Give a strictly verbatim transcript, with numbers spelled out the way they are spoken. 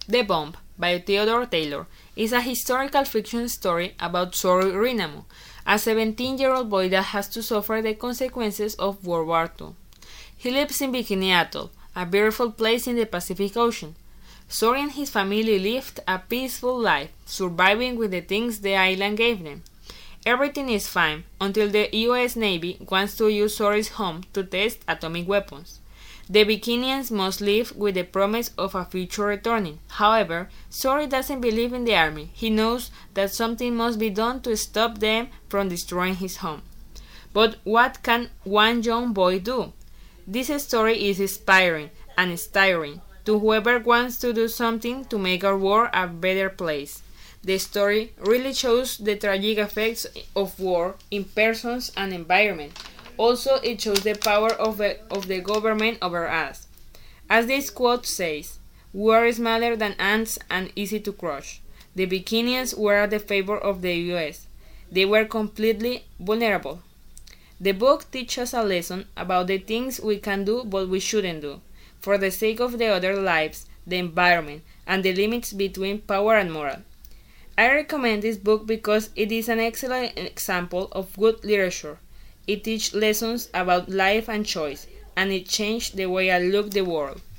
The Bomb by Theodore Taylor is a historical fiction story about Sory Rinamo, a seventeen-year-old boy that has to suffer the consequences of World War Two. He lives in Bikini Atoll, a beautiful place in the Pacific Ocean. Sory and his family lived a peaceful life, surviving with the things the island gave them. Everything is fine until the U S Navy wants to use Sory's home to test atomic weapons. The Bikinians must live with the promise of a future returning. However, Sory doesn't believe in the army. He knows that something must be done to stop them from destroying his home. But what can one young boy do? This story is inspiring and stirring to whoever wants to do something to make our world a better place. The story really shows the tragic effects of war in persons and environment. Also, it shows the power of the, of the government over us. As this quote says, "We are smaller than ants and easy to crush." The Bikinians were at the favor of the U S. They were completely vulnerable. The book teaches a lesson about the things we can do but we shouldn't do, for the sake of the other lives, the environment, and the limits between power and moral. I recommend this book because it is an excellent example of good literature. It teaches lessons about life and choice, and it changed the way I look at the world.